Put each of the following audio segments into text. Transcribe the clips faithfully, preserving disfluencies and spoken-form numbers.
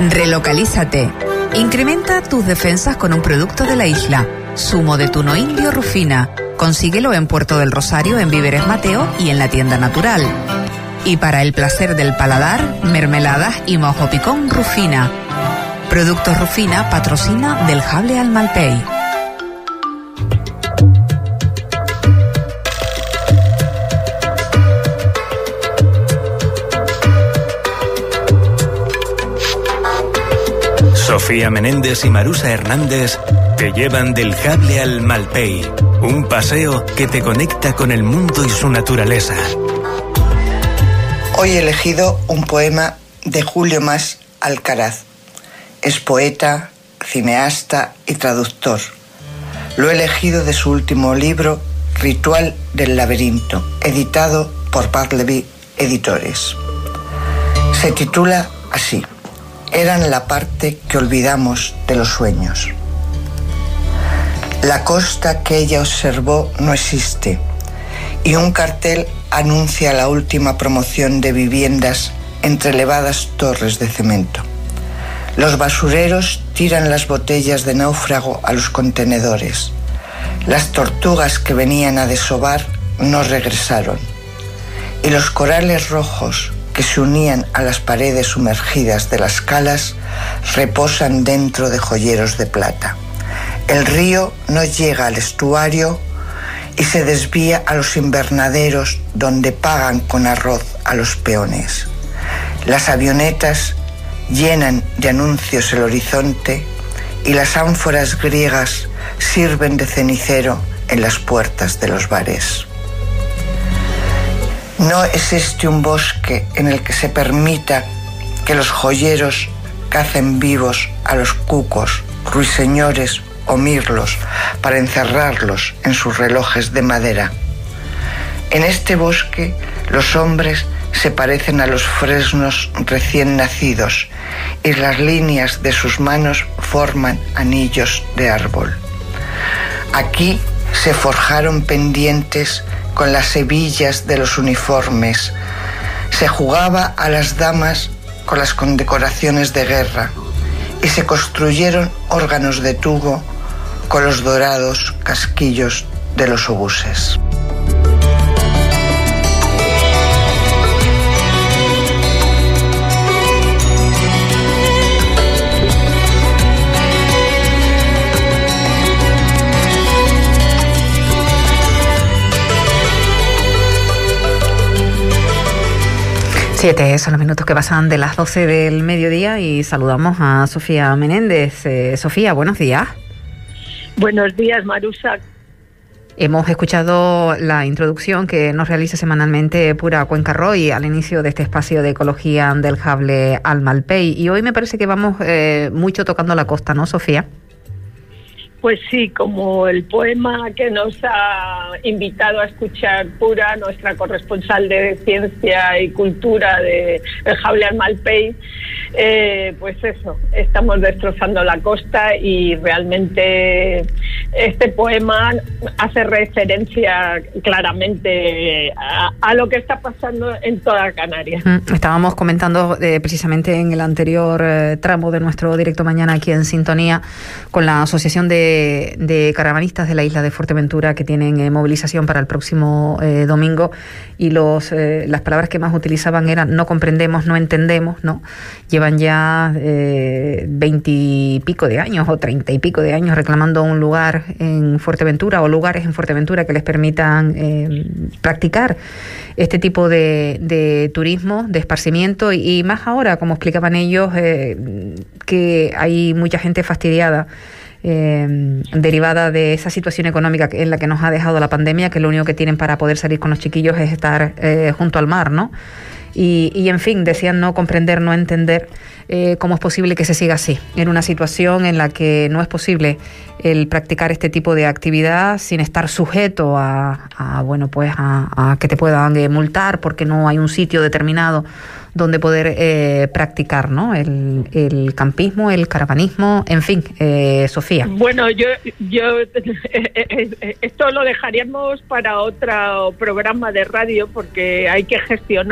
Relocalízate. Incrementa tus defensas con un producto de la isla. Zumo de tuno indio Rufina. Consíguelo en Puerto del Rosario, en Víveres Mateo y en la tienda Natural. Y para el placer del paladar, mermeladas y mojo picón Rufina. Productos Rufina patrocina del Jable al Malpey. Sofía Menéndez y Marusa Hernández te llevan del Jable al Malpey, un paseo que te conecta con el mundo y su naturaleza. Hoy he elegido un poema de Julio Mas Alcaraz. Es poeta, cineasta y traductor. Lo he elegido de su último libro, Ritual del Laberinto, editado por Bartleby Editores. Se titula así: Eran la parte que olvidamos de los sueños. La costa que ella observó no existe y un cartel anuncia la última promoción de viviendas entre elevadas torres de cemento. Los basureros tiran las botellas de náufrago a los contenedores. Las tortugas que venían a desovar no regresaron. Y los corales rojos que se unían a las paredes sumergidas de las calas reposan dentro de joyeros de plata. El río no llega al estuario y se desvía a los invernaderos donde pagan con arroz a los peones. Las avionetas llenan de anuncios el horizonte y las ánforas griegas sirven de cenicero en las puertas de los bares. No es este un bosque en el que se permita que los joyeros cacen vivos a los cucos, ruiseñores o mirlos para encerrarlos en sus relojes de madera. En este bosque los hombres se parecen a los fresnos recién nacidos y las líneas de sus manos forman anillos de árbol. Aquí se forjaron pendientes con las hebillas de los uniformes. Se jugaba a las damas con las condecoraciones de guerra y se construyeron órganos de tubo con los dorados casquillos de los obuses. Siete son los minutos que pasan de las doce del mediodía y saludamos a Sofía Menéndez. Eh, Sofía, buenos días. Buenos días, Marusa. Hemos escuchado la introducción que nos realiza semanalmente Pura Cuenca Roy al inicio de este espacio de ecología del Jable al Malpey. Y hoy me parece que vamos eh, mucho tocando la costa, ¿no, Sofía? Pues sí, como el poema que nos ha invitado a escuchar Pura, nuestra corresponsal de Ciencia y Cultura de El Jable al Malpey, eh, pues eso, estamos destrozando la costa y realmente este poema hace referencia claramente a, a lo que está pasando en toda Canarias. Estábamos comentando eh, precisamente en el anterior eh, tramo de nuestro directo mañana aquí en Sintonía con la Asociación de de caravanistas de la isla de Fuerteventura que tienen eh, movilización para el próximo eh, domingo y los eh, las palabras que más utilizaban eran no comprendemos, no entendemos, ¿no? Llevan ya veintipico de años o treinta y pico de años reclamando un lugar en Fuerteventura o lugares en Fuerteventura que les permitan eh, practicar este tipo de, de turismo, de esparcimiento y, y más ahora, como explicaban ellos, eh, que hay mucha gente fastidiada Eh, derivada de esa situación económica en la que nos ha dejado la pandemia, que lo único que tienen para poder salir con los chiquillos es estar eh, junto al mar, ¿no? Y, y en fin, decían no comprender, no entender eh, cómo es posible que se siga así, en una situación en la que no es posible el practicar este tipo de actividad sin estar sujeto a, a bueno, pues a, a que te puedan eh, multar porque no hay un sitio determinado donde poder eh, practicar, ¿no? El, el campismo, el caravanismo, en fin, eh, Sofía. Bueno, yo, yo esto lo dejaríamos para otro programa de radio porque hay que gestionar y,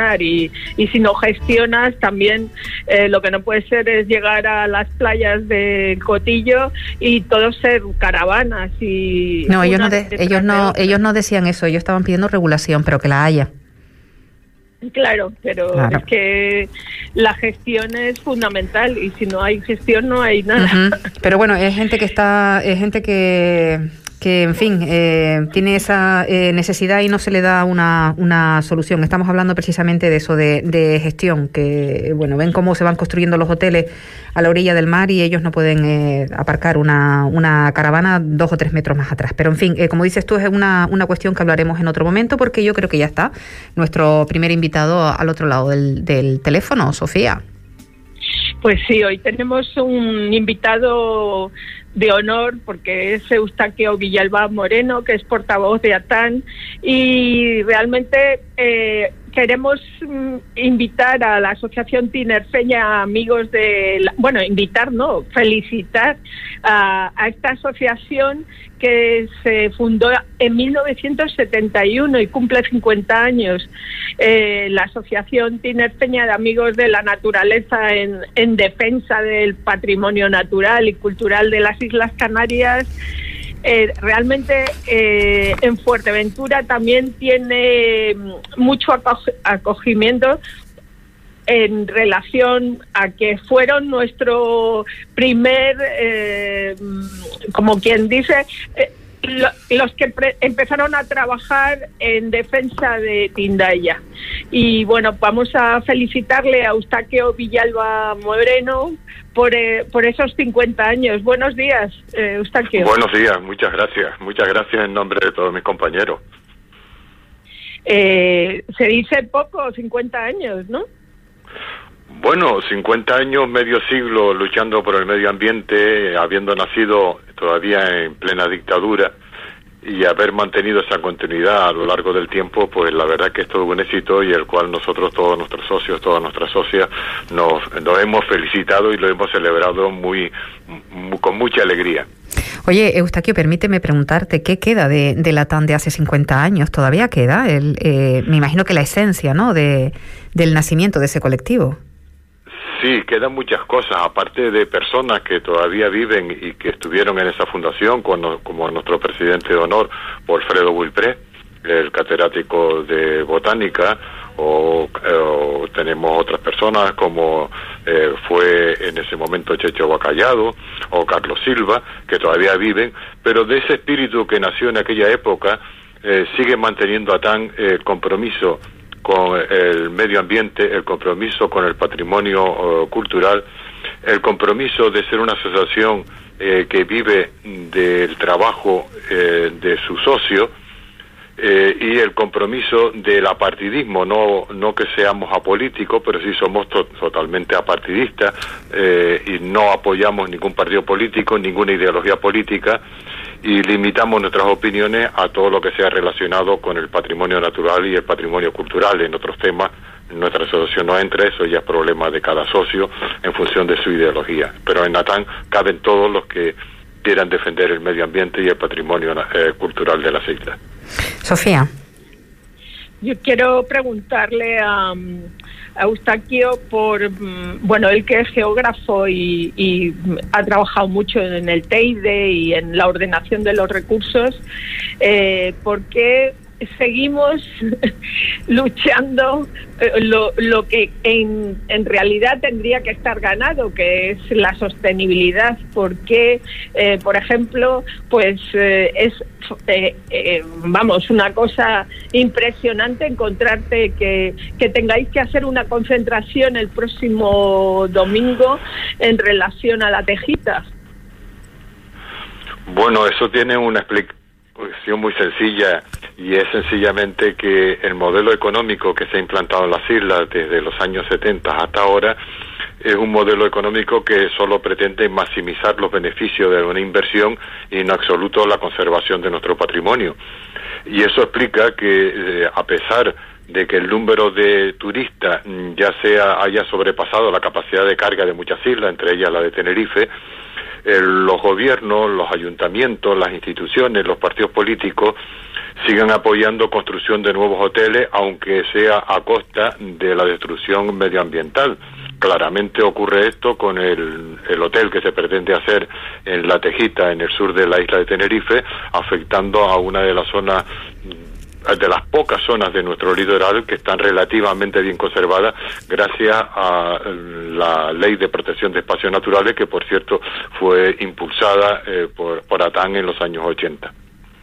y, y si no gestionas también eh, lo que no puede ser es llegar a las playas de Cotillo y todo ser caravanas y no ellos no de, ellos no ellos no decían eso, ellos estaban pidiendo regulación, pero que la haya. Claro, pero claro. Es que la gestión es fundamental y si no hay gestión no hay nada. Uh-huh. Pero bueno, es gente que está, es gente que, que en fin, eh, tiene esa eh, necesidad y no se le da una, una solución. Estamos hablando precisamente de eso, de, de gestión, que bueno, ven cómo se van construyendo los hoteles a la orilla del mar y ellos no pueden eh, aparcar una, una caravana dos o tres metros más atrás. Pero en fin, eh, como dices tú, es una, una cuestión que hablaremos en otro momento, porque yo creo que ya está nuestro primer invitado al otro lado del, del teléfono, Sofía. Pues sí, hoy tenemos un invitado de honor porque es Eustaquio Villalba Moreno, que es portavoz de ATAN, y realmente eh, queremos mm, invitar a la Asociación Tinerfeña Amigos de... La, bueno, invitar, no, felicitar a, a esta asociación que se fundó en mil novecientos setenta y uno y cumple cincuenta años. Eh, la Asociación Tinerfeña de Amigos de la Naturaleza en, en defensa del patrimonio natural y cultural de las Islas Canarias. Eh, realmente eh, en Fuerteventura también tiene mucho acog- acogimiento en relación a que fueron nuestro primer, eh, como quien dice, eh, lo, los que pre- empezaron a trabajar en defensa de Tindaya. Y bueno, vamos a felicitarle a Eustaquio Villalba Moreno por, eh, por esos cincuenta años. Buenos días, eh, Eustaquio. Buenos días, muchas gracias. Muchas gracias en nombre de todos mis compañeros. Eh, se dice poco, cincuenta años, ¿no? Bueno, cincuenta años, medio siglo luchando por el medio ambiente, habiendo nacido todavía en plena dictadura y haber mantenido esa continuidad a lo largo del tiempo, pues la verdad que es todo un éxito y el cual nosotros, todos nuestros socios, todas nuestras socias, nos, nos hemos felicitado y lo hemos celebrado muy, muy con mucha alegría. Oye, Eustaquio, permíteme preguntarte, ¿qué queda de, de la TAN de hace cincuenta años? ¿Todavía queda? El, eh, me imagino que la esencia, ¿no?, de, del nacimiento de ese colectivo. Sí, quedan muchas cosas, aparte de personas que todavía viven y que estuvieron en esa fundación, como, como nuestro presidente de honor, Alfredo Wilpré, el catedrático de botánica, o, o tenemos otras personas como eh, fue en ese momento Checho Bacallado o Carlos Silva, que todavía viven, pero de ese espíritu que nació en aquella época, eh, sigue manteniendo ATAN el eh, compromiso con el medio ambiente, el compromiso con el patrimonio uh, cultural, el compromiso de ser una asociación eh, que vive del trabajo eh, de su socio, eh, y el compromiso del apartidismo, no no que seamos apolíticos, pero sí somos to- totalmente apartidistas, eh, y no apoyamos ningún partido político, ninguna ideología política, y limitamos nuestras opiniones a todo lo que sea relacionado con el patrimonio natural y el patrimonio cultural. En otros temas nuestra asociación no entra, eso ya es problema de cada socio en función de su ideología, pero en ATAN caben todos los que quieran defender el medio ambiente y el patrimonio eh, cultural de las islas. Sofía. Yo quiero preguntarle a, a Eustaquio por, bueno, él que es geógrafo y, y ha trabajado mucho en el Teide y en la ordenación de los recursos, eh, ¿por qué seguimos luchando eh, lo, lo que en, en realidad tendría que estar ganado, que es la sostenibilidad? Porque, eh, por ejemplo, pues eh, es, eh, eh, vamos, una cosa impresionante encontrarte que, que tengáis que hacer una concentración el próximo domingo en relación a la tejita. Bueno, eso tiene una explicación muy sencilla, y es sencillamente que el modelo económico que se ha implantado en las islas desde los años setenta hasta ahora es un modelo económico que solo pretende maximizar los beneficios de una inversión y en absoluto la conservación de nuestro patrimonio. Y eso explica que eh, a pesar de que el número de turistas ya sea haya sobrepasado la capacidad de carga de muchas islas, entre ellas la de Tenerife, eh, los gobiernos, los ayuntamientos, las instituciones, los partidos políticos sigan apoyando construcción de nuevos hoteles, aunque sea a costa de la destrucción medioambiental. Claramente ocurre esto con el, el hotel que se pretende hacer en La Tejita, en el sur de la isla de Tenerife, afectando a una de las zonas, de las pocas zonas de nuestro litoral que están relativamente bien conservadas gracias a la Ley de Protección de Espacios Naturales, que por cierto fue impulsada eh, por, por ATAN en los años ochenta.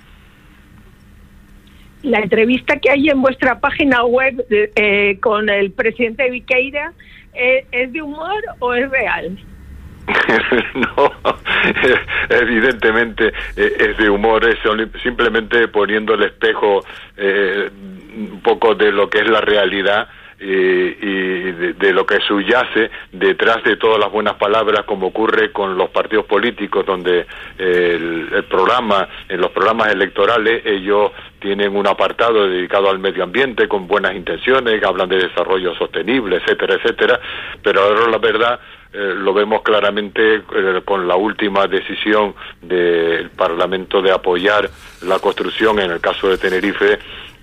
La entrevista que hay en vuestra página web eh, con el presidente Viqueira, ¿es, ¿es de humor o es real? No, evidentemente es de humor, es simplemente poniendo el espejo eh, un poco de lo que es la realidad y, y de, de lo que subyace detrás de todas las buenas palabras, como ocurre con los partidos políticos, donde el, el programa, en los programas electorales, ellos tienen un apartado dedicado al medio ambiente con buenas intenciones, hablan de desarrollo sostenible, etcétera, etcétera, pero ahora la verdad eh, lo vemos claramente eh, con la última decisión del Parlamento de apoyar la construcción, en el caso de Tenerife,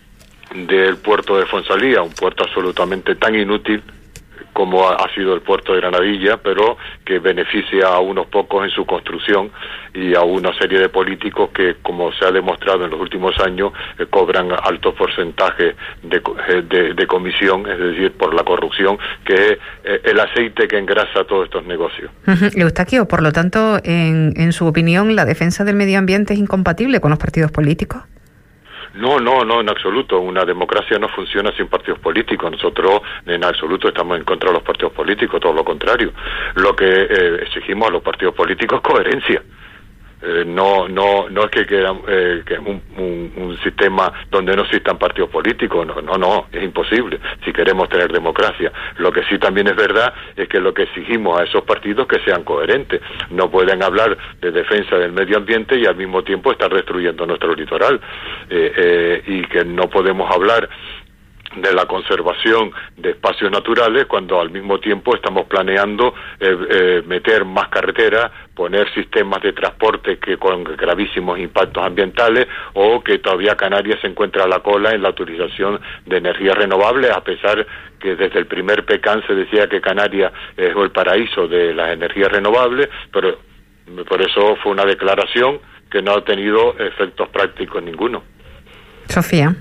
del puerto de Fonsalía, un puerto absolutamente tan inútil como ha sido el puerto de Granadilla, pero que beneficia a unos pocos en su construcción y a una serie de políticos que, como se ha demostrado en los últimos años, eh, cobran altos porcentajes de, de, de comisión, es decir, por la corrupción, que es eh, el aceite que engrasa todos estos negocios. Uh-huh. Eustaquio, por lo tanto, en, en su opinión, ¿la defensa del medio ambiente es incompatible con los partidos políticos? No, no, no, en absoluto. Una democracia no funciona sin partidos políticos. Nosotros en absoluto estamos en contra de los partidos políticos, todo lo contrario. Lo que eh, exigimos a los partidos políticos es coherencia. Eh, no, no, no es que quieran eh, que un, un, un sistema donde no existan partidos políticos, no, no, no, es imposible si queremos tener democracia. Lo que sí también es verdad es que lo que exigimos a esos partidos que sean coherentes. No pueden hablar de defensa del medio ambiente y al mismo tiempo estar destruyendo nuestro litoral, eh, eh, y que no podemos hablar de la conservación de espacios naturales cuando al mismo tiempo estamos planeando eh, eh, meter más carreteras, poner sistemas de transporte que con gravísimos impactos ambientales, o que todavía Canarias se encuentra a la cola en la utilización de energías renovables, a pesar que desde el primer PECAN se decía que Canarias es el paraíso de las energías renovables, pero por eso fue una declaración que no ha tenido efectos prácticos ninguno. Sofía.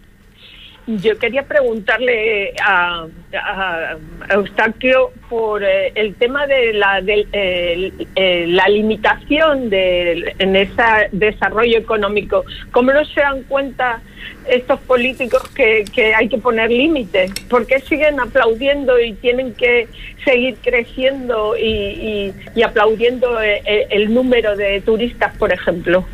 Yo quería preguntarle a, a, a Eustaquio por eh, el tema de la de, eh, eh, la limitación de, en ese desarrollo económico. ¿Cómo no se dan cuenta estos políticos que, que hay que poner límites? ¿Por qué siguen aplaudiendo y tienen que seguir creciendo y, y, y aplaudiendo el, el número de turistas, por ejemplo?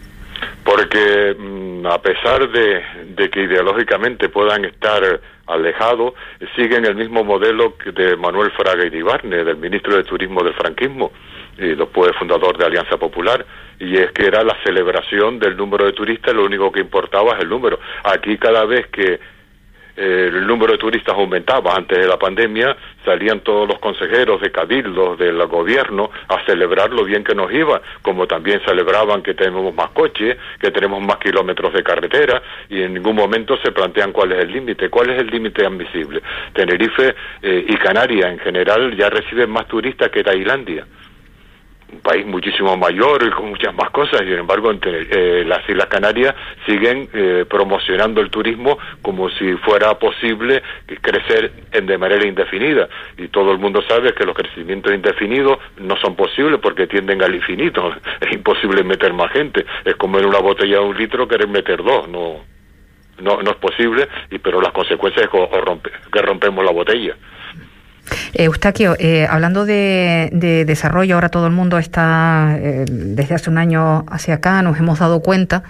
Porque mmm, a pesar de, de que ideológicamente puedan estar alejados, siguen el mismo modelo que de Manuel Fraga Iribarne, del ministro de Turismo del franquismo, y después fundador de Alianza Popular, y es que era la celebración del número de turistas, lo único que importaba es el número. Aquí cada vez que eh, el número de turistas aumentaba antes de la pandemia, salían todos los consejeros de cabildos del gobierno a celebrar lo bien que nos iba, como también celebraban que tenemos más coches, que tenemos más kilómetros de carretera, y en ningún momento se plantean cuál es el límite, cuál es el límite admisible. Tenerife eh, y Canarias en general ya reciben más turistas que Tailandia, un país muchísimo mayor y con muchas más cosas, y sin embargo entre, eh, las Islas Canarias siguen eh, promocionando el turismo como si fuera posible crecer en, de manera indefinida, y todo el mundo sabe que los crecimientos indefinidos no son posibles porque tienden al infinito. Es imposible meter más gente, es como en una botella de un litro querer meter dos, no no no es posible, y pero las consecuencias es que, o rompe, que rompemos la botella. Eustaquio, eh, hablando de, de desarrollo, ahora todo el mundo está, eh, desde hace un año hacia acá, nos hemos dado cuenta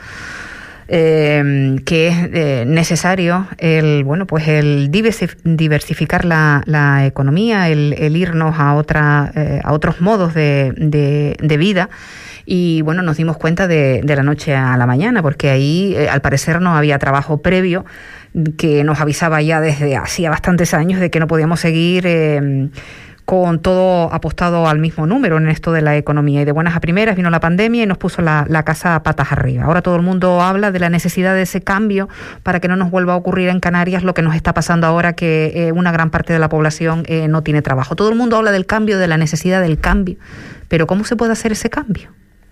eh, que es eh, necesario el, bueno, pues el diversificar la, la economía, el, el irnos a otra, eh, a otros modos de, de, de vida. Y bueno, nos dimos cuenta de, de la noche a la mañana, porque ahí eh, al parecer no había trabajo previo que nos avisaba ya desde hacía bastantes años de que no podíamos seguir eh, con todo apostado al mismo número en esto de la economía. Y de buenas a primeras vino la pandemia y nos puso la, la casa a patas arriba. Ahora todo el mundo habla de la necesidad de ese cambio para que no nos vuelva a ocurrir en Canarias lo que nos está pasando ahora, que eh, una gran parte de la población eh, no tiene trabajo. Todo el mundo habla del cambio, de la necesidad del cambio. Pero ¿cómo se puede hacer ese cambio?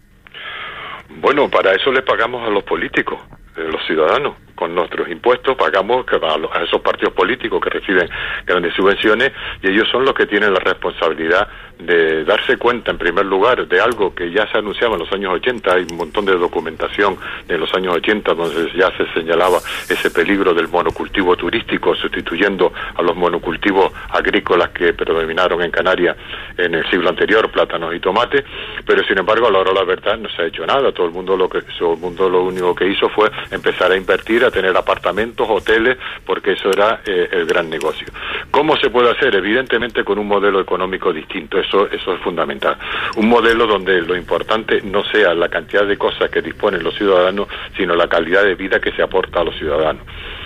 Bueno, para eso le pagamos a los políticos, a los ciudadanos. Con nuestros impuestos pagamos a esos partidos políticos que reciben grandes subvenciones, y ellos son los que tienen la responsabilidad de darse cuenta, en primer lugar, de algo que ya se anunciaba en los años ochenta. Hay un montón de documentación de los años ochenta donde ya se señalaba ese peligro del monocultivo turístico, sustituyendo a los monocultivos agrícolas que predominaron en Canarias en el siglo anterior, plátanos y tomates. Pero sin embargo, a la hora de la verdad no se ha hecho nada. Todo el mundo lo que todo el mundo lo único que hizo fue empezar a invertir, a tener apartamentos, hoteles, porque eso era eh, el gran negocio. ¿Cómo se puede hacer? Evidentemente con un modelo económico distinto. Eso, eso es fundamental. Un modelo donde lo importante no sea la cantidad de cosas que disponen los ciudadanos, sino la calidad de vida que se aporta a los ciudadanos.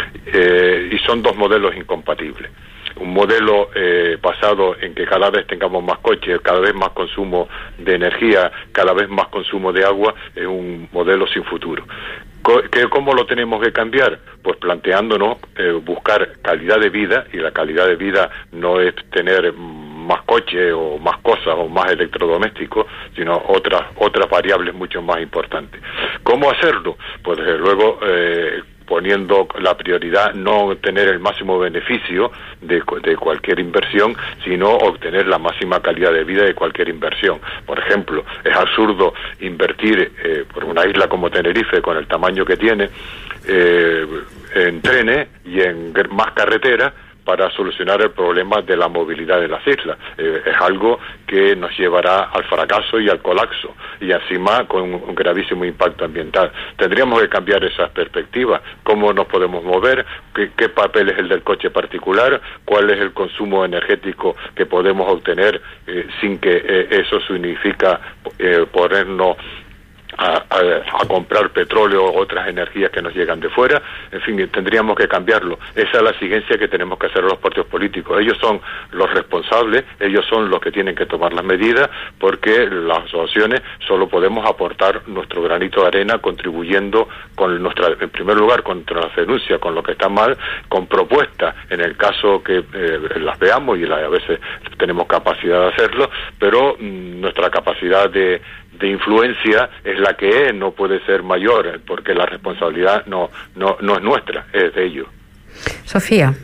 Eh, y son dos modelos incompatibles. Un modelo eh, basado en que cada vez tengamos más coches, cada vez más consumo de energía, cada vez más consumo de agua, es un modelo sin futuro. ¿Cómo lo tenemos que cambiar? Pues planteándonos eh, buscar calidad de vida, y la calidad de vida no es tener más coches o más cosas o más electrodomésticos, sino otras otras variables mucho más importantes. ¿Cómo hacerlo? Pues desde luego eh, poniendo la prioridad no obtener el máximo beneficio de, de cualquier inversión, sino obtener la máxima calidad de vida de cualquier inversión. Por ejemplo, es absurdo invertir eh, por una isla como Tenerife, con el tamaño que tiene, eh, en trenes y en más carreteras, para solucionar el problema de la movilidad de las islas. Eh, es algo que nos llevará al fracaso y al colapso, y encima con un, un gravísimo impacto ambiental. Tendríamos que cambiar esas perspectivas. ¿Cómo nos podemos mover? ¿Qué, qué papel es el del coche particular? ¿Cuál es el consumo energético que podemos obtener eh, sin que eh, eso significa eh, ponernos A, a, a comprar petróleo o otras energías que nos llegan de fuera? En fin, tendríamos que cambiarlo. Esa es la exigencia que tenemos que hacer a los partidos políticos. Ellos son los responsables, ellos son los que tienen que tomar las medidas, porque las asociaciones solo podemos aportar nuestro granito de arena, contribuyendo con nuestra, en primer lugar, contra las denuncias, con lo que está mal, con propuestas, en el caso que eh, las veamos, y la, a veces tenemos capacidad de hacerlo, pero mmm, nuestra capacidad de de influencia es la que es, no puede ser mayor, porque la responsabilidad no no no es nuestra, es de ellos. Sofía.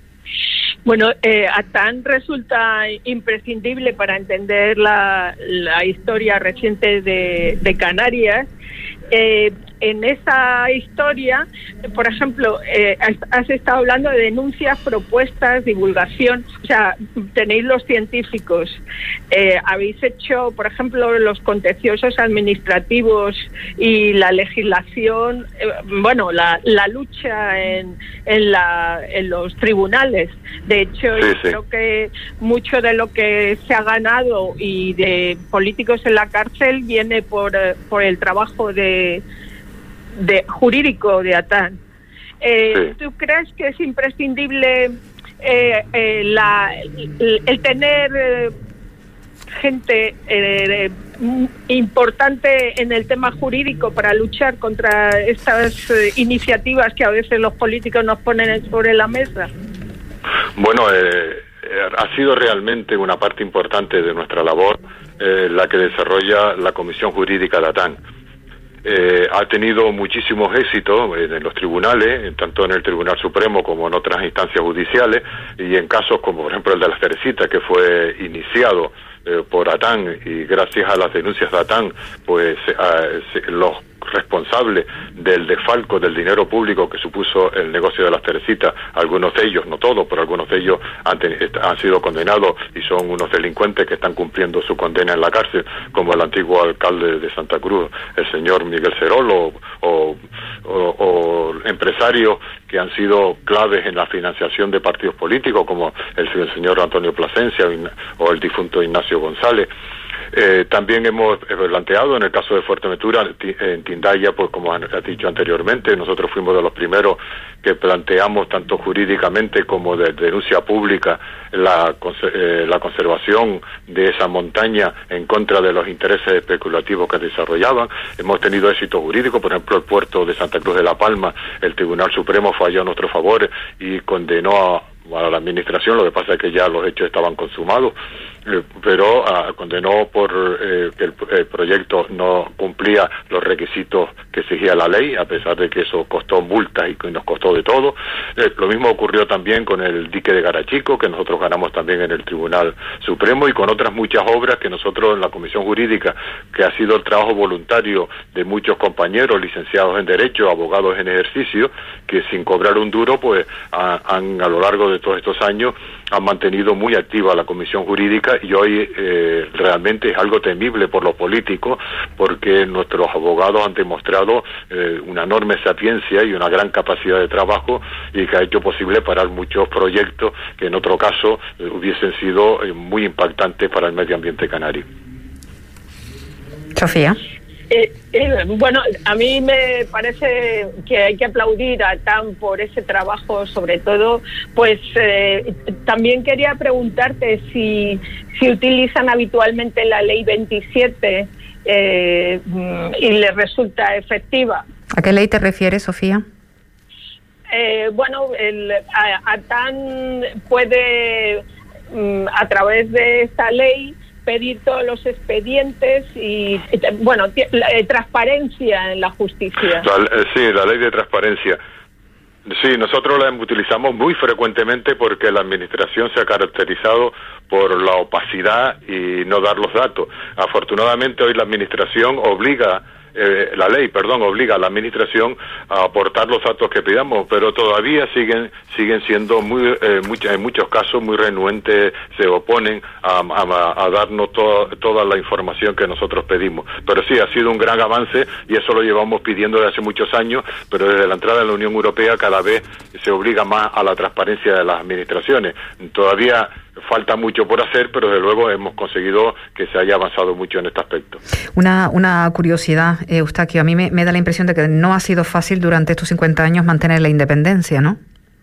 Bueno, eh, ATAN resulta imprescindible para entender la, la historia reciente de, de Canarias. Eh, en esa historia, por ejemplo, eh, has estado hablando de denuncias, propuestas, divulgación. O sea, tenéis los científicos, eh, habéis hecho, por ejemplo, los contenciosos administrativos y la legislación, eh, bueno, la, la lucha en, en, la, en los tribunales. De hecho, sí, sí. Creo que mucho de lo que se ha ganado y de políticos en la cárcel viene por, por el trabajo de de jurídico de ATAN. Eh, sí. ¿Tú crees que es imprescindible eh, eh, la, el, el tener eh, gente eh, importante en el tema jurídico para luchar contra estas eh, iniciativas que a veces los políticos nos ponen sobre la mesa? Bueno, eh, ha sido realmente una parte importante de nuestra labor eh, la que desarrolla la Comisión Jurídica de ATAN. Eh, ha tenido muchísimos éxitos en los tribunales, tanto en el Tribunal Supremo como en otras instancias judiciales, y en casos como por ejemplo el de las Teresitas, que fue iniciado eh, por ATAN, y gracias a las denuncias de ATAN, pues eh, los responsables del desfalco del dinero público que supuso el negocio de las Teresitas, algunos de ellos, no todos, pero algunos de ellos han, han sido condenados y son unos delincuentes que están cumpliendo su condena en la cárcel, como el antiguo alcalde de Santa Cruz, el señor Miguel Cerol, o, o, o, o empresarios que han sido claves en la financiación de partidos políticos, como el, el señor Antonio Plasencia o el difunto Ignacio González. Eh, también hemos planteado, en el caso de Fuerteventura, en Hendaya, pues como has dicho anteriormente, nosotros fuimos de los primeros que planteamos tanto jurídicamente como de denuncia pública la, eh, la conservación de esa montaña en contra de los intereses especulativos que desarrollaban. Hemos tenido éxito jurídico, por ejemplo, el puerto de Santa Cruz de la Palma, el Tribunal Supremo falló a nuestro favor y condenó a a la administración, lo que pasa es que ya los hechos estaban consumados, eh, pero uh, condenó por eh, que el, el proyecto no cumplía los requisitos que exigía la ley, a pesar de que eso costó multas y que nos costó de todo. Eh, lo mismo ocurrió también con el dique de Garachico, que nosotros ganamos también en el Tribunal Supremo, y con otras muchas obras que nosotros en la Comisión Jurídica, que ha sido el trabajo voluntario de muchos compañeros licenciados en Derecho, abogados en ejercicio, que sin cobrar un duro, pues a, han a lo largo de todos estos años han mantenido muy activa la Comisión Jurídica, y hoy eh, realmente es algo temible por los políticos, porque nuestros abogados han demostrado eh, una enorme sapiencia y una gran capacidad de trabajo, y que ha hecho posible parar muchos proyectos que en otro caso eh, hubiesen sido eh, muy impactantes para el medio ambiente canario. Sofía. Eh, eh, bueno, a mí me parece que hay que aplaudir a T A M por ese trabajo, sobre todo. Pues eh, también quería preguntarte si, si utilizan habitualmente la ley veintisiete eh, y les resulta efectiva. ¿A qué ley te refieres, Sofía? Eh, bueno, el, a, a T A M puede, a través de esta ley, pedir todos los expedientes y, bueno, eh, transparencia en la justicia. La, eh, sí, la ley de transparencia. Sí, nosotros la utilizamos muy frecuentemente porque la administración se ha caracterizado por la opacidad y no dar los datos. Afortunadamente hoy la administración obliga Eh, la ley, perdón, obliga a la administración a aportar los datos que pidamos, pero todavía siguen siguen siendo muy eh, mucha, en muchos casos muy renuentes, se oponen a, a, a darnos to, toda la información que nosotros pedimos. Pero sí, ha sido un gran avance y eso lo llevamos pidiendo desde hace muchos años, pero desde la entrada de la Unión Europea cada vez se obliga más a la transparencia de las administraciones. Todavía falta mucho por hacer, pero desde luego hemos conseguido que se haya avanzado mucho en este aspecto. Una, una curiosidad, eh, Eustaquio, a mí me, me da la impresión de que no ha sido fácil durante estos cincuenta años mantener la independencia, ¿no?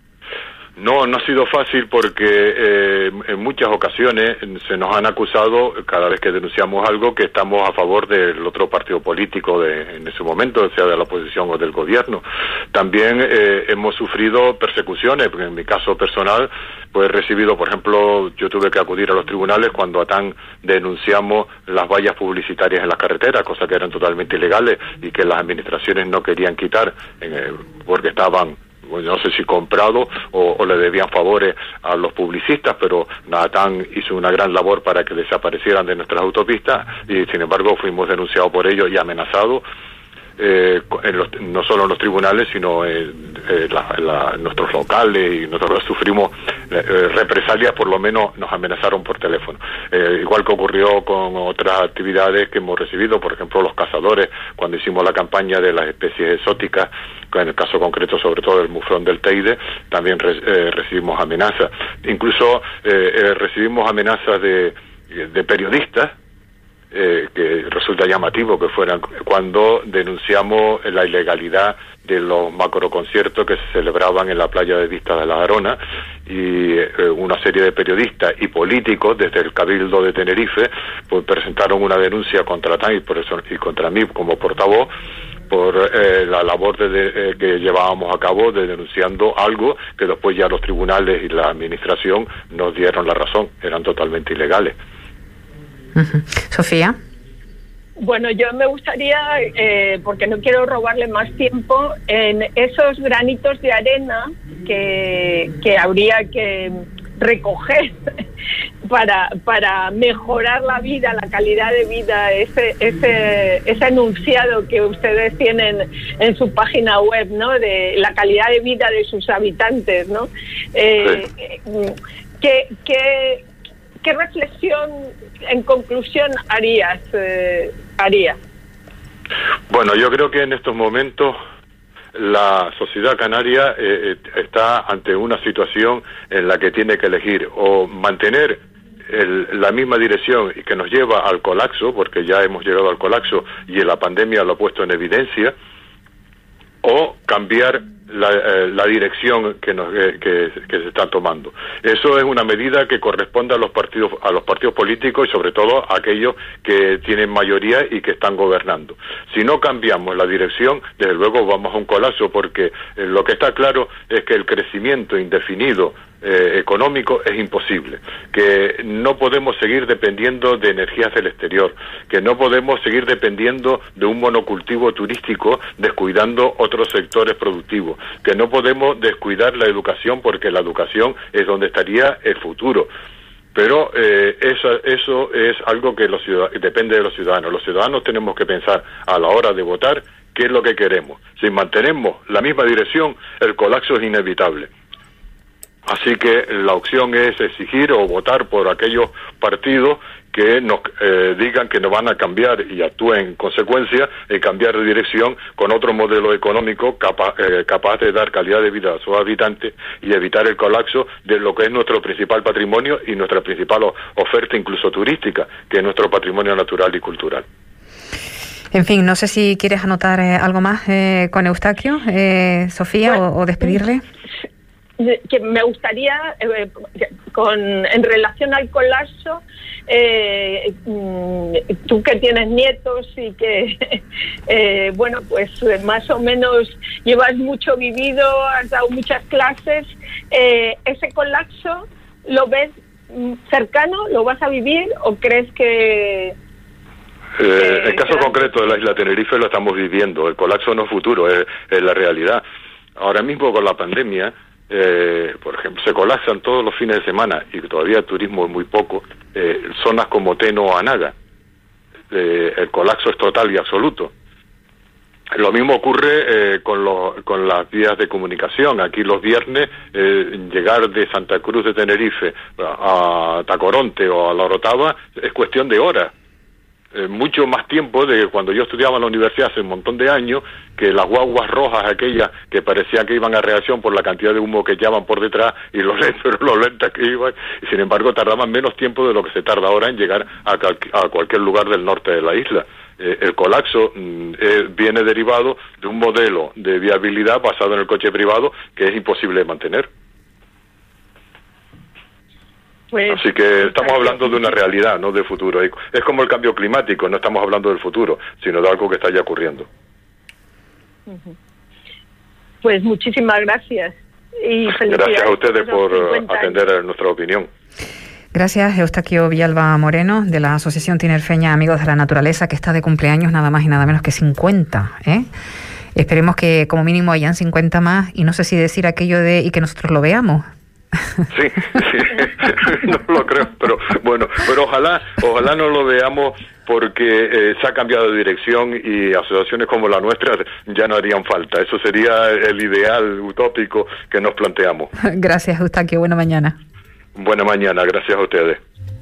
No, no ha sido fácil porque eh, en muchas ocasiones se nos han acusado, cada vez que denunciamos algo, que estamos a favor del otro partido político de, en ese momento, sea de la oposición o del gobierno. También eh, hemos sufrido persecuciones, porque en mi caso personal, pues he recibido, por ejemplo, yo tuve que acudir a los tribunales cuando a T A M denunciamos las vallas publicitarias en las carreteras, cosas que eran totalmente ilegales y que las administraciones no querían quitar eh, porque estaban, no sé si comprado o, o le debían favores a los publicistas, pero nada, T A M hizo una gran labor para que desaparecieran de nuestras autopistas y sin embargo fuimos denunciados por ello y amenazados, eh, en los, no solo en los tribunales sino en, en, la, en, la, en nuestros locales, y nosotros sufrimos eh, represalias, por lo menos nos amenazaron por teléfono, eh, igual que ocurrió con otras actividades que hemos recibido, por ejemplo los cazadores, cuando hicimos la campaña de las especies exóticas, en el caso concreto sobre todo el muflón del Teide, también re, eh, recibimos amenazas, incluso eh, eh, recibimos amenazas de, de periodistas, eh, que resulta llamativo que fueran, cuando denunciamos la ilegalidad de los macroconciertos que se celebraban en la playa de Vistas de la Arona, y eh, una serie de periodistas y políticos desde el Cabildo de Tenerife pues presentaron una denuncia contra T A M y, por eso, y contra mí como portavoz, por eh, la labor de, de, eh, que llevábamos a cabo de denunciando algo que después ya los tribunales y la administración nos dieron la razón, eran totalmente ilegales. Uh-huh. Sofía. Bueno, yo me gustaría, eh, porque no quiero robarle más tiempo, en esos granitos de arena que, que habría que recoger para para mejorar la vida, la calidad de vida, ese ese ese enunciado que ustedes tienen en su página web, ¿no? De la calidad de vida de sus habitantes, ¿no? Eh, sí. ¿qué, qué, ¿Qué reflexión, en conclusión, harías? Eh, haría? Bueno, yo creo que en estos momentos la sociedad canaria eh, está ante una situación en la que tiene que elegir o mantener el, la misma dirección y que nos lleva al colapso, porque ya hemos llegado al colapso y la pandemia lo ha puesto en evidencia, o cambiar la, eh, la dirección que, nos, eh, que, que se está tomando. Eso es una medida que corresponde a los partidos a los partidos políticos y sobre todo a aquellos que tienen mayoría y que están gobernando. Si no cambiamos la dirección, desde luego vamos a un colapso, porque eh, lo que está claro es que el crecimiento indefinido Eh, económico es imposible, que no podemos seguir dependiendo de energías del exterior, que no podemos seguir dependiendo de un monocultivo turístico descuidando otros sectores productivos, que no podemos descuidar la educación, porque la educación es donde estaría el futuro. Pero eh, eso, eso es algo que los ciudadanos, depende de los ciudadanos. Los ciudadanos tenemos que pensar a la hora de votar qué es lo que queremos. Si mantenemos la misma dirección, el colapso es inevitable. Así que la opción es exigir o votar por aquellos partidos que nos eh, digan que nos van a cambiar y actúen en consecuencia y cambiar de dirección con otro modelo económico capa, eh, capaz de dar calidad de vida a sus habitantes y evitar el colapso de lo que es nuestro principal patrimonio y nuestra principal oferta incluso turística, que es nuestro patrimonio natural y cultural. En fin, no sé si quieres anotar eh, algo más eh, con Eustaquio, eh, Sofía, bueno, o, o despedirle. Que me gustaría, eh, con en relación al colapso, eh, tú que tienes nietos y que, eh, bueno, pues más o menos llevas mucho vivido, has dado muchas clases, eh, ¿ese colapso lo ves cercano? ¿Lo vas a vivir o crees que...? Eh, el caso concreto de la isla Tenerife lo estamos viviendo. El colapso no es futuro, es, es la realidad. Ahora mismo con la pandemia, Eh, por ejemplo, se colapsan todos los fines de semana y todavía el turismo es muy poco, eh, zonas como Teno o Anaga. Eh, el colapso es total y absoluto. Lo mismo ocurre eh, con, lo, con las vías de comunicación. Aquí los viernes eh, llegar de Santa Cruz de Tenerife a, a Tacoronte o a La Orotava es cuestión de horas. Eh, mucho más tiempo de cuando yo estudiaba en la universidad hace un montón de años, que las guaguas rojas aquellas que parecían que iban a reacción por la cantidad de humo que echaban por detrás y los lentos, los lentas que iban, y sin embargo tardaban menos tiempo de lo que se tarda ahora en llegar a, cal, a cualquier lugar del norte de la isla. Eh, el colapso mm, eh, viene derivado de un modelo de viabilidad basado en el coche privado que es imposible de mantener. Pues, Así que estamos hablando de una realidad, no de futuro. Es como el cambio climático, no estamos hablando del futuro, sino de algo que está ya ocurriendo. Pues muchísimas gracias. Y gracias a ustedes por atender a nuestra opinión. Gracias, Eustaquio Villalba Moreno, de la Asociación Tinerfeña Amigos de la Naturaleza, que está de cumpleaños nada más y nada menos que cincuenta, ¿eh? Esperemos que como mínimo hayan cincuenta más, y no sé si decir aquello de y que nosotros lo veamos. Sí, sí, no lo creo, pero bueno, pero ojalá, ojalá no lo veamos, porque eh, se ha cambiado de dirección y asociaciones como la nuestra ya no harían falta. Eso sería el ideal utópico que nos planteamos. Gracias, Eustaquio. Buena mañana. Buena mañana, gracias a ustedes.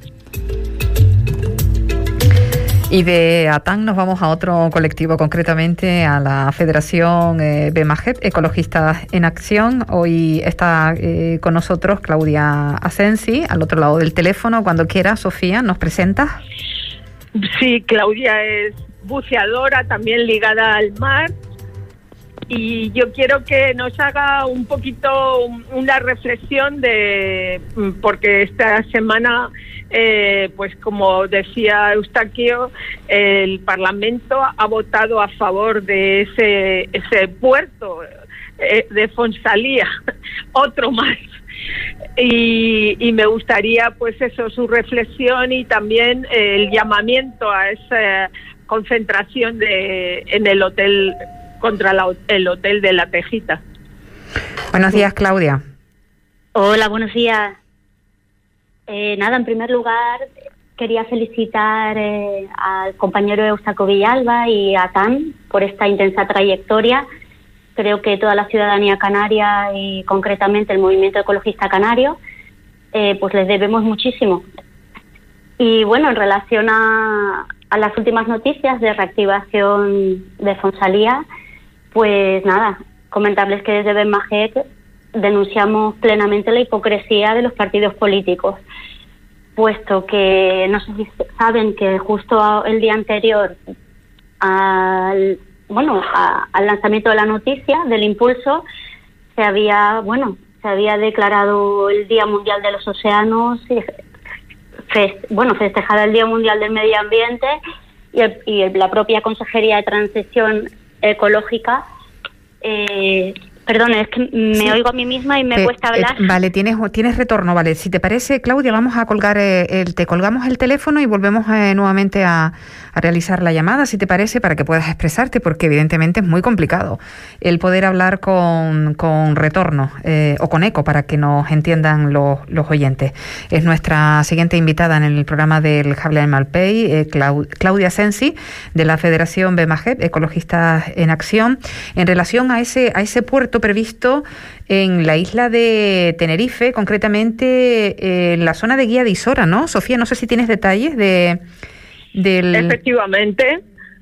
Y de ATAN nos vamos a otro colectivo, concretamente a la Federación eh, BEMAGEP, Ecologistas en Acción. Hoy está eh, con nosotros Claudia Asensi, al otro lado del teléfono. Cuando quiera, Sofía, ¿nos presentas? Sí, Claudia es buceadora, también ligada al mar. Y yo quiero que nos haga un poquito una reflexión de, porque esta semana, eh, pues como decía Eustaquio, el Parlamento ha votado a favor de ese, ese puerto eh, de Fonsalía, otro más. Y, y me gustaría, pues eso, su reflexión y también el llamamiento a esa concentración de en el hotel contra la, el hotel de La Tejita. Buenos días, Claudia. Hola, buenos días. Eh, nada, en primer lugar, quería felicitar eh, al compañero Eustaquio Villalba y a ATAN por esta intensa trayectoria. Creo que toda la ciudadanía canaria y concretamente el movimiento ecologista canario, eh, pues les debemos muchísimo. Y bueno, en relación a, a las últimas noticias de reactivación de Fonsalía, pues nada, comentarles que desde BEMAGEP denunciamos plenamente la hipocresía de los partidos políticos. puesto que, no sé si saben que justo el día anterior al, bueno, a, al lanzamiento de la noticia del impulso, se había, bueno, se había declarado el Día Mundial de los Océanos, y fest, bueno, festejado el Día Mundial del Medio Ambiente, y, el, y la propia Consejería de Transición Ecológica. Eh, Perdón, es que me sí. oigo a mí misma y me eh, cuesta hablar. Eh, vale, tienes tienes retorno, vale. Si te parece, Claudia, vamos a colgar eh, el, te colgamos el teléfono y volvemos eh, nuevamente a, a realizar la llamada, si te parece, para que puedas expresarte, porque evidentemente es muy complicado el poder hablar con, con retorno eh, o con eco, para que nos entiendan los, los oyentes. Es nuestra siguiente invitada en el programa del Jable al Malpey, eh, Clau, Claudia Sensi, de la Federación BEMAGEP, Ecologistas en Acción, en relación a ese a ese puerto previsto en la isla de Tenerife, concretamente eh, en la zona de Guía de Isora, ¿no? Sofía, no sé si tienes detalles de del... Efectivamente,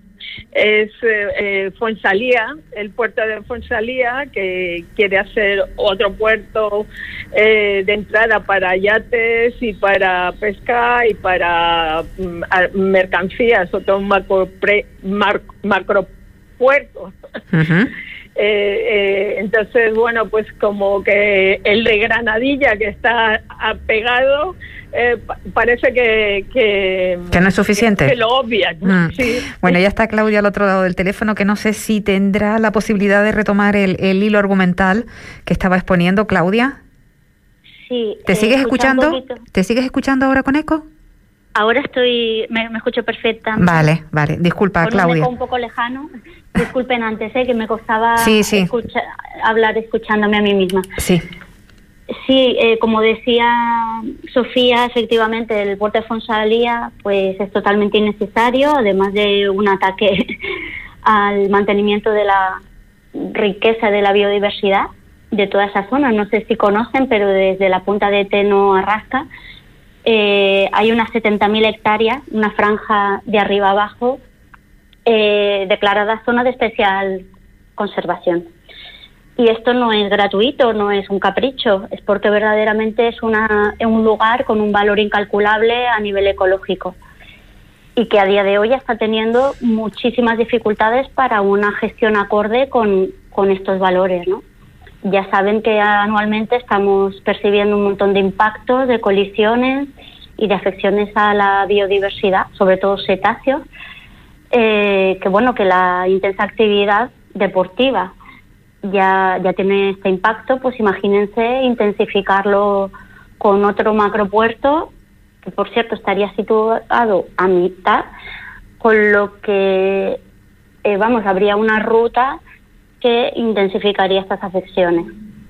es eh, eh, Fuensalía, el puerto de Fuensalía, que quiere hacer otro puerto eh, de entrada para yates y para pesca y para mm, mercancías, otro macro, pre, mar, macro puerto. Uh-huh. Eh, eh, entonces, bueno, pues como que el de Granadilla, que está apegado, eh, pa- parece que, que... Que no es suficiente. Que, que lo obvian. Mm. Sí. Bueno, ya está Claudia al otro lado del teléfono, que no sé si tendrá la posibilidad de retomar el, el hilo argumental que estaba exponiendo. Claudia. Sí. ¿Te eh, sigues escuchando? escuchando? ¿Te sigues escuchando ahora con eco? Ahora estoy, me, me escucho perfecta. Vale, vale. Disculpa, con Claudia. Un eco un poco lejano. Disculpen antes, ¿eh? que me costaba sí, sí. Escucha, hablar escuchándome a mí misma. Sí. Sí, eh, como decía Sofía, efectivamente el puerto de Fuensalía pues es totalmente innecesario, además de un ataque al mantenimiento de la riqueza de la biodiversidad de toda esa zona. No sé si conocen, pero desde la punta de Teno a Rasca eh, hay unas setenta mil hectáreas, una franja de arriba abajo eh, declarada zona de especial conservación. Y esto no es gratuito, no es un capricho, es porque verdaderamente es una, un lugar con un valor incalculable a nivel ecológico y que a día de hoy ya está teniendo muchísimas dificultades para una gestión acorde con, con estos valores, ¿no? Ya saben que anualmente estamos percibiendo un montón de impactos, de colisiones y de afecciones a la biodiversidad, sobre todo cetáceos, eh, que bueno, que la intensa actividad deportiva ya ya tiene este impacto, pues imagínense intensificarlo con otro macropuerto, que por cierto estaría situado a mitad, con lo que, eh, vamos, habría una ruta que intensificaría estas afecciones.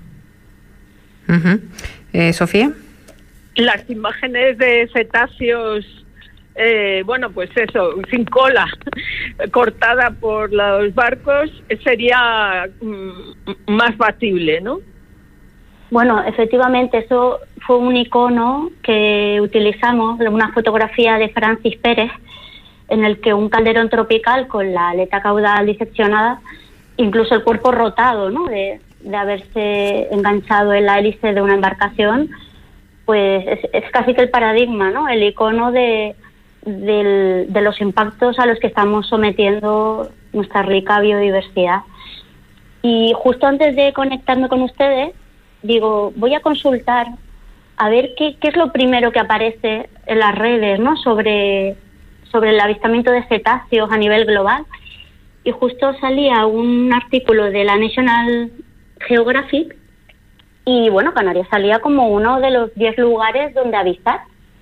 Uh-huh. Eh, ¿Sofía? Las imágenes de cetáceos, Eh, bueno, pues eso, sin cola, cortada por los barcos, sería mm, más batible, ¿no? Bueno, efectivamente, eso fue un icono que utilizamos, una fotografía de Francis Pérez, en el que un calderón tropical con la aleta caudal diseccionada, incluso el cuerpo rotado, ¿no?, de, de haberse enganchado en la hélice de una embarcación, pues es, es casi que el paradigma, ¿no?, el icono de Del, de los impactos a los que estamos sometiendo nuestra rica biodiversidad. Y justo antes de conectarme con ustedes, digo, voy a consultar a ver qué, qué es lo primero que aparece en las redes, ¿no?, sobre, sobre el avistamiento de cetáceos a nivel global. Y justo salía un artículo de la National Geographic y, bueno, Canarias salía como uno de los diez lugares donde avistar.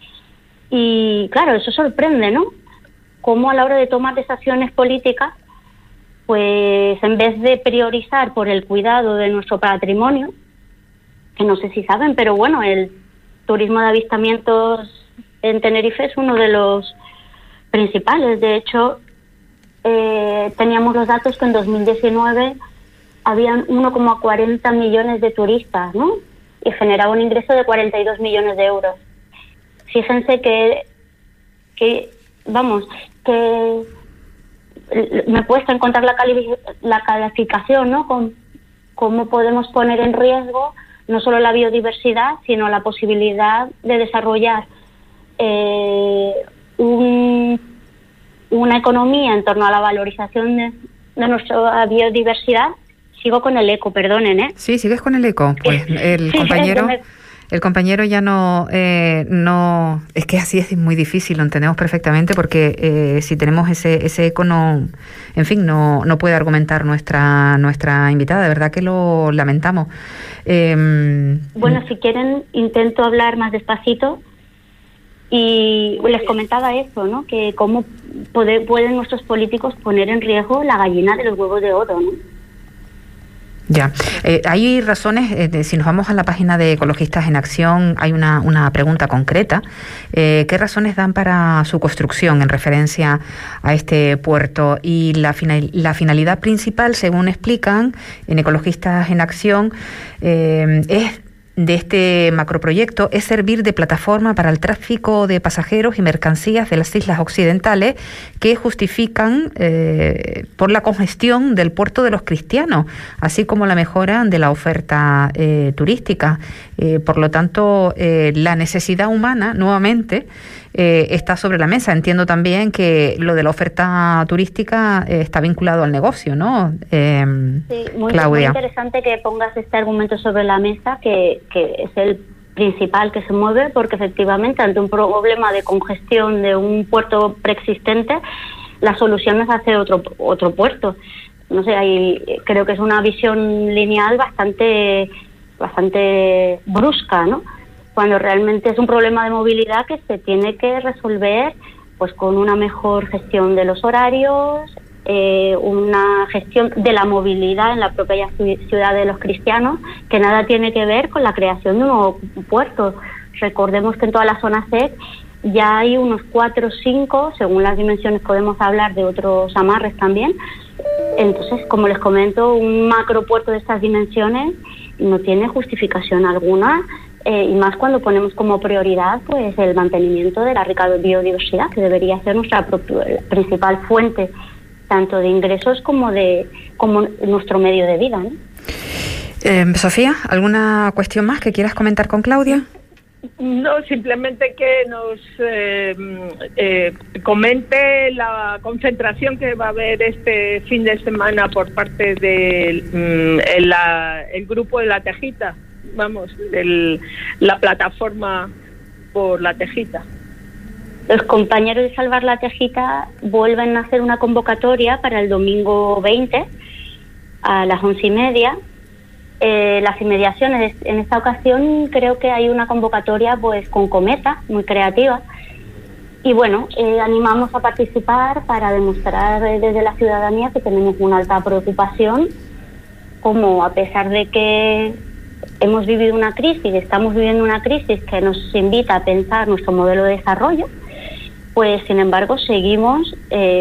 Y claro, eso sorprende, ¿no? Cómo a la hora de tomar decisiones políticas, pues en vez de priorizar por el cuidado de nuestro patrimonio, que no sé si saben, pero bueno, el turismo de avistamientos en Tenerife es uno de los principales. De hecho, eh, teníamos los datos que en dos mil diecinueve habían uno coma cuarenta millones de turistas, ¿no? Y generaba un ingreso de cuarenta y dos millones de euros. Fíjense que, que vamos, que me cuesta encontrar la, cali- la calificación, ¿no?, con cómo podemos poner en riesgo no solo la biodiversidad, sino la posibilidad de desarrollar eh, un, una economía en torno a la valorización de, de nuestra biodiversidad. Sigo con el eco, perdonen, ¿eh? Sí, sigues con el eco. Pues el Sí, compañero... me... El compañero ya no, eh, no, es que así es muy difícil, lo entendemos perfectamente, porque eh, si tenemos ese ese eco, no, en fin, no no puede argumentar nuestra nuestra invitada, de verdad que lo lamentamos. Eh, bueno, si quieren, intento hablar más despacito. Y les comentaba eso, ¿no? Que cómo poder, pueden nuestros políticos poner en riesgo la gallina de los huevos de oro, ¿no? Ya, eh, hay razones, eh, de, si nos vamos a la página de Ecologistas en Acción, hay una, una pregunta concreta. Eh, ¿Qué razones dan para su construcción en referencia a este puerto? Y la, final, la finalidad principal, según explican en Ecologistas en Acción, eh, es de este macroproyecto es servir de plataforma para el tráfico de pasajeros y mercancías de las islas occidentales que justifican eh, por la congestión del puerto de los Cristianos, así como la mejora de la oferta eh, turística. Eh, por lo tanto, eh, la necesidad humana, nuevamente, eh, está sobre la mesa. Entiendo también que lo de la oferta turística eh, está vinculado al negocio, ¿no? Eh, sí, muy, Claudia. Muy interesante que pongas este argumento sobre la mesa, que, que es el principal que se mueve, porque efectivamente ante un problema de congestión de un puerto preexistente, la solución es hacer otro otro puerto. No sé, ahí creo que es una visión lineal bastante bastante brusca, ¿no? Cuando realmente es un problema de movilidad que se tiene que resolver pues con una mejor gestión de los horarios, eh, una gestión de la movilidad en la propia ciudad de los Cristianos, que nada tiene que ver con la creación de un nuevo puerto. Recordemos que en toda la zona S E C ya hay unos cuatro o cinco, según las dimensiones podemos hablar de otros amarres también. Entonces, como les comento, un macropuerto de estas dimensiones no tiene justificación alguna, eh, y más cuando ponemos como prioridad pues el mantenimiento de la rica biodiversidad, que debería ser nuestra principal fuente tanto de ingresos como de como nuestro medio de vida, ¿no? Eh, Sofía, ¿alguna cuestión más que quieras comentar con Claudia? No, simplemente que nos eh, eh, comente la concentración que va a haber este fin de semana por parte del mm, la, el grupo de La Tejita, vamos, el, la plataforma por La Tejita. Los compañeros de Salvar La Tejita vuelven a hacer una convocatoria para el domingo veinte a las once y media. Eh, las inmediaciones, en esta ocasión creo que hay una convocatoria pues con Cometa, muy creativa, y bueno, eh, animamos a participar para demostrar eh, desde la ciudadanía que tenemos una alta preocupación, como a pesar de que hemos vivido una crisis, estamos viviendo una crisis que nos invita a pensar nuestro modelo de desarrollo, pues sin embargo seguimos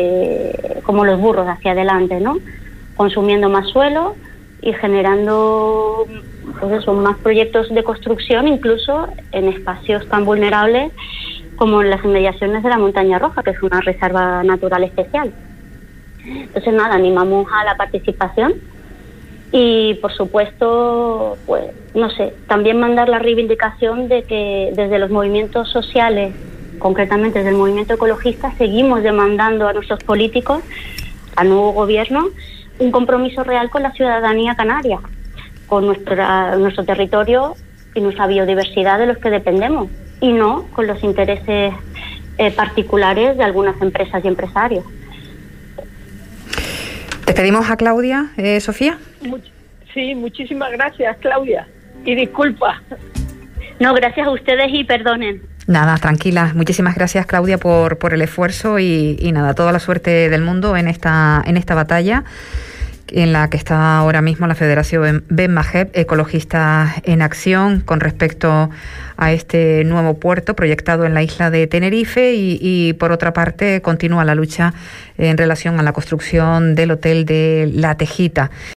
eh, como los burros hacia adelante, ¿no? Consumiendo más suelo y generando pues eso, más proyectos de construcción, incluso en espacios tan vulnerables como en las inmediaciones de la Montaña Roja, que es una reserva natural especial. Entonces nada, animamos a la participación y por supuesto, pues no sé, también mandar la reivindicación de que desde los movimientos sociales, concretamente desde el movimiento ecologista, seguimos demandando a nuestros políticos, al nuevo gobierno, un compromiso real con la ciudadanía canaria, con nuestra, nuestro territorio y nuestra biodiversidad de los que dependemos, y no con los intereses eh, particulares de algunas empresas y empresarios. ¿Despedimos a Claudia, eh, Sofía? Much- sí, muchísimas gracias, Claudia, y disculpa. No, gracias a ustedes y perdonen. Nada, tranquila. Muchísimas gracias, Claudia, por, por el esfuerzo y, y nada, toda la suerte del mundo en esta, en esta batalla en la que está ahora mismo la Federación Ben Majeb, Ecologistas en Acción, con respecto a este nuevo puerto proyectado en la isla de Tenerife y, y por otra parte continúa la lucha en relación a la construcción del hotel de La Tejita.